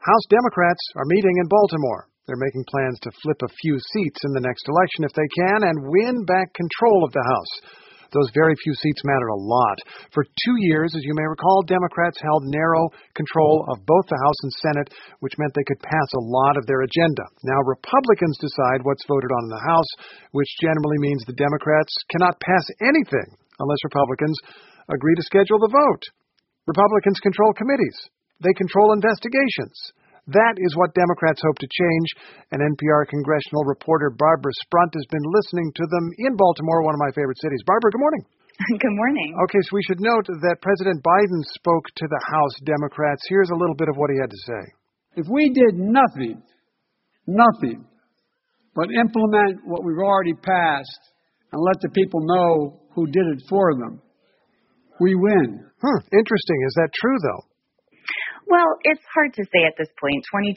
House Democrats are meeting in Baltimore. They're making plans to flip a few seats in the next election if they can and win back control of the House. Those very few seats mattered a lot. For 2 years, as you may recall, Democrats held narrow control of both the House and Senate, which meant they could pass a lot of their agenda. Now Republicans decide what's voted on in the House, which generally means the Democrats cannot pass anything unless Republicans agree to schedule the vote. Republicans control committees. They control investigations. That is what Democrats hope to change, and NPR congressional reporter Barbara Sprunt has been listening to them in Baltimore, one of my favorite cities. Barbara, good morning. Good morning. Okay, so we should note that President Biden spoke to the House Democrats. Here's a little bit of what he had to say. If we did nothing but implement what we've already passed and let the people know who did it for them, we win. Interesting. Is that true, though? Well, it's hard to say at this point.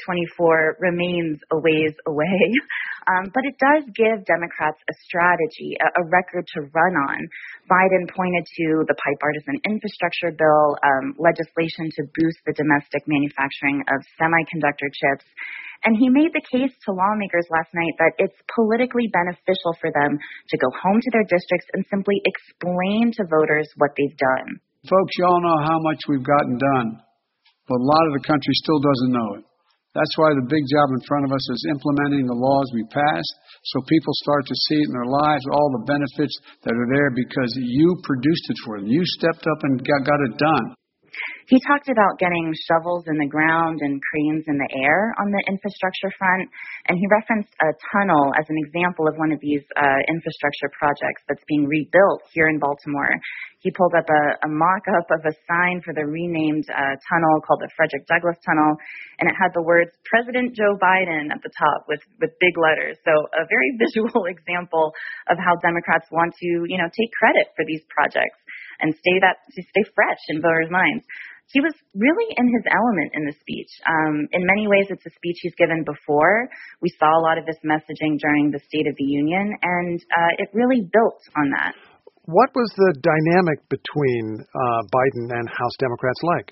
2024 remains a ways away, but it does give Democrats a strategy, a record to run on. Biden pointed to the bipartisan infrastructure bill, legislation to boost the domestic manufacturing of semiconductor chips, and he made the case to lawmakers last night that it's politically beneficial for them to go home to their districts and simply explain to voters what they've done. Folks, y'all know how much we've gotten done. But a lot of the country still doesn't know it. That's why the big job in front of us is implementing the laws we passed so people start to see it in their lives, all the benefits that are there because you produced it for them. You stepped up and got it done. He talked about getting shovels in the ground and cranes in the air on the infrastructure front, and he referenced a tunnel as an example of one of these infrastructure projects that's being rebuilt here in Baltimore. He pulled up a mock-up of a sign for the renamed tunnel called the Frederick Douglass Tunnel, and it had the words President Joe Biden at the top with big letters. So a very visual example of how Democrats want to, take credit for these projects and stay fresh in voters' minds. He was really in his element in the speech. In many ways, it's a speech he's given before. We saw a lot of this messaging during the State of the Union, and it really built on that. What was the dynamic between Biden and House Democrats like?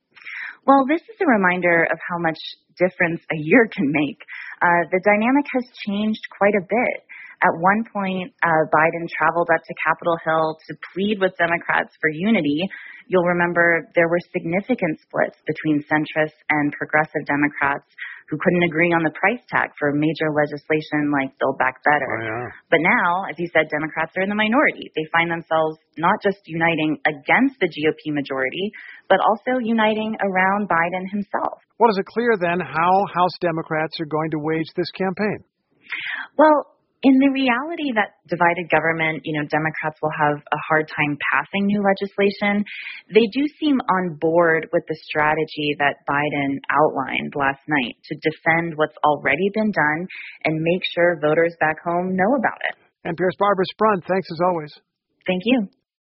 Well, this is a reminder of how much difference a year can make. The dynamic has changed quite a bit. At one point, Biden traveled up to Capitol Hill to plead with Democrats for unity. You'll remember there were significant splits between centrist and progressive Democrats who couldn't agree on the price tag for major legislation like Build Back Better. Oh, yeah. But now, as you said, Democrats are in the minority. They find themselves not just uniting against the GOP majority, but also uniting around Biden himself. Well, is it clear then how House Democrats are going to wage this campaign? Well, in the reality that divided government, Democrats will have a hard time passing new legislation, they do seem on board with the strategy that Biden outlined last night to defend what's already been done and make sure voters back home know about it. NPR's Barbara Sprunt, thanks as always. Thank you.